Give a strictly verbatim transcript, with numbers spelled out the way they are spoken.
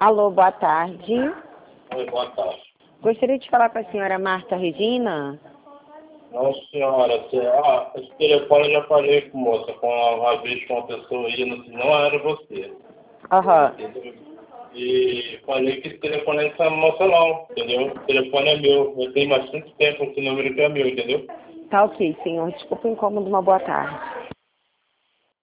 Alô, boa tarde. Oi, boa tarde. Gostaria de falar com a senhora Marta Regina. Não, senhora, se- ah, esse telefone eu já falei com moça, com uma vez com uma pessoa aí, não, não era você. Aham. Entendeu? E falei que esse telefone é dessa moça não, entendeu? O telefone é meu, eu tenho bastante tempo esse número que é meu, entendeu? Tá ok, senhor. Desculpa o incômodo, uma boa tarde.